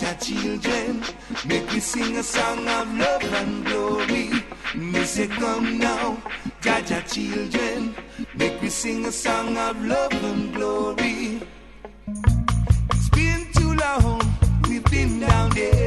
Jaja children, make we sing a song of love and glory. Me say come now, Jaja children, make we sing a song of love and glory. It's been too long, we've been down there.